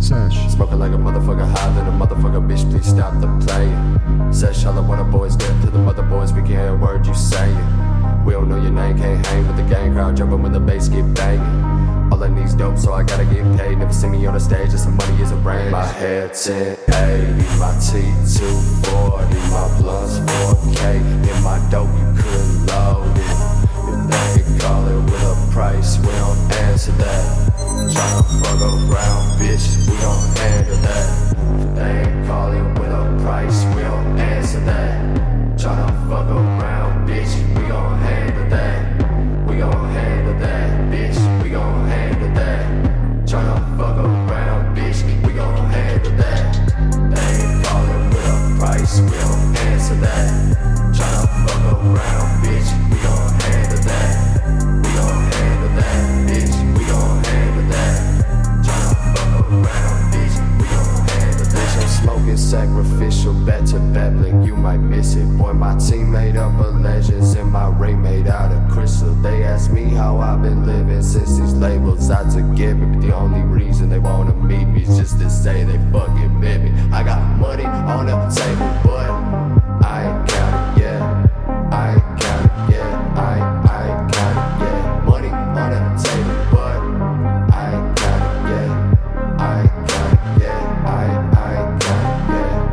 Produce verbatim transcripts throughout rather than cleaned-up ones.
Sesh. Smoking like a motherfucker high, then a motherfucker bitch, please stop the playing. Sesh, all I want a boys get to the mother boys, we can hear a word you saying. We don't know your name, can't hang with the gang crowd, jumping when the bass get banging. All I need's dope, so I gotta get paid. Never see me on the stage, just some money is a brain. My hair ten eighty, my T two forty, my blunts four K. In my dope, you couldn't load it. If they ain't call it with a price, we don't answer that. Tryna fuck around, bitch, we don't handle that. If they ain't call it with a price, we don't answer that. Tryna fuck around, bitch, we gon' handle that. We gon' handle that, bitch, we gon' handle that. Tryna fuck around, bitch, we gon' handle that. They ain't callin' with a price, we don't answer that. Tryna fuck around, bitch, we gon' handle that. We gon' handle that, bitch, we gon' handle that. Tryna fuck around, bitch, we gon' handle that. Bitch, I'm smoking sacrificial, back to back, blink, you might miss it. Boy, my team made up of legends and my ring made out of crystal. They ask me how I've been living since these labels out to give me, but the only reason they wanna meet me is just to say they fucking met me. I got money on the table, but I ain't counted yet. I ain't counted yet. I ain't, I ain't counted yet. Money on the table, but I ain't counted yet. I ain't counted yet. I ain't, I ain't counted yet.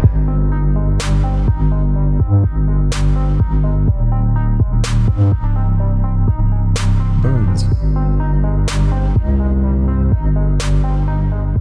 Burns.